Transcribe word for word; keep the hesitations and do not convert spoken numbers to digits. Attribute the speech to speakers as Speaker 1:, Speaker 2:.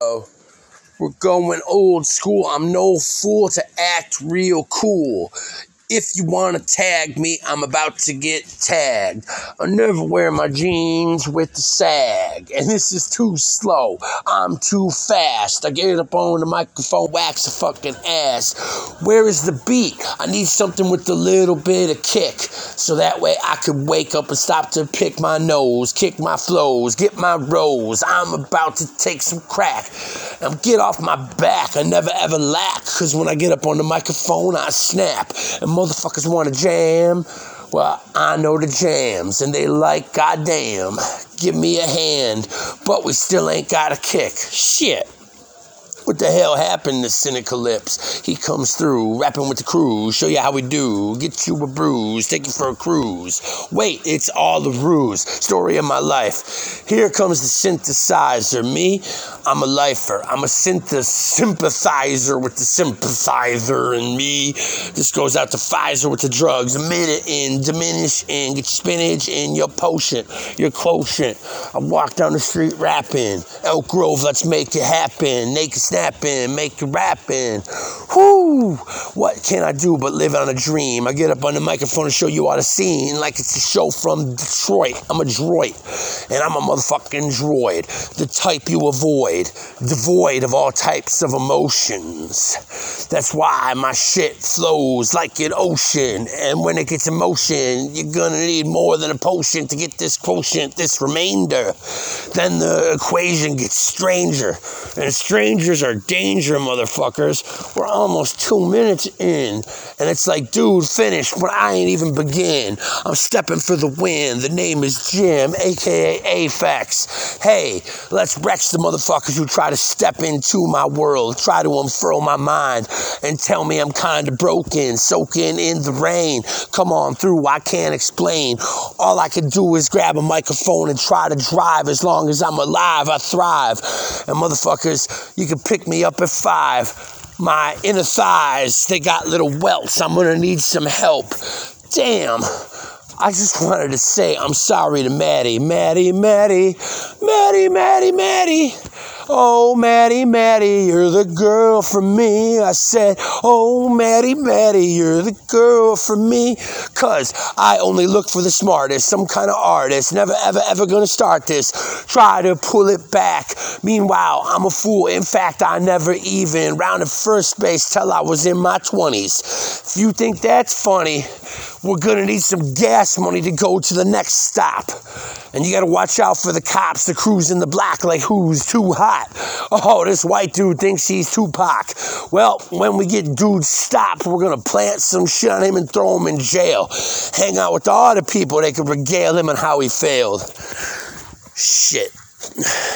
Speaker 1: We're going old school. I'm no fool to act real cool. If you want to tag me, I'm about to get tagged. I never wear my jeans with the sag. And this is too slow. I'm too fast. I get up on the microphone, wax a fucking ass. Where is the beat? I need something with a little bit of kick. So that way I could wake up and stop to pick my nose, kick my flows, get my rows. I'm about to take some crack. And get off my back. I never ever lack. Cause when I get up on the microphone, I snap. And motherfuckers want to jam. Well, I know the jams, and they like, goddamn, give me a hand, but we still ain't got a kick. Shit. What the hell happened to Cynical Lips? He comes through, rapping with the crew, show you how we do, get you a bruise, take you for a cruise. Wait, it's all the ruse, story of my life. Here comes the synthesizer. Me, I'm a lifer. I'm a synth sympathizer with the sympathizer, and me, this goes out to Pfizer with the drugs. A minute in, diminish in, get your spinach in, your potion, your quotient. I walk down the street rapping, Elk Grove, let's make it happen, naked snapping, make it rapping. Whoo! What can I do but live on a dream? I get up on the microphone and show you all the scene like it's a show from Detroit. I'm a droid, and I'm a motherfucking droid. The type you avoid, devoid of all types of emotions. That's why my shit flows like an ocean, and when it gets emotion, you're gonna need more than a potion to get this quotient, this remainder. Then the equation gets stranger, and strangers are danger, motherfuckers. We're almost two minutes in, and it's like, dude, finish, but I ain't even begin. I'm stepping for the win. The name is Jim, aka Aphex. Hey, let's wreck the motherfuckers who try to step into my world, try to unfurl my mind, and tell me I'm kinda broken, soaking in the rain. Come on through, I can't explain. All I can do is grab a microphone and try to drive. As long as I'm alive, I thrive. And motherfuckers, you can pick me up at five. My inner thighs, they got little welts. I'm gonna need some help. Damn. I just wanted to say I'm sorry to Maddie. Maddie, Maddie, Maddie, Maddie, Maddie. Oh, Maddie, Maddie, you're the girl for me. I said, oh, Maddie, Maddie, you're the girl for me. Cause I only look for the smartest, some kind of artist. Never, ever, ever gonna start this. Try to pull it back. Meanwhile, I'm a fool. In fact, I never even rounded first base till I was in my twenties. If you think that's funny, we're gonna need some gas money to go to the next stop. And you gotta watch out for the cops, the crews in the black, like who's too hot. Oh, this white dude thinks he's Tupac. Well, when we get dudes stopped, we're gonna plant some shit on him and throw him in jail. Hang out with all the people, they can regale him on how he failed. Shit.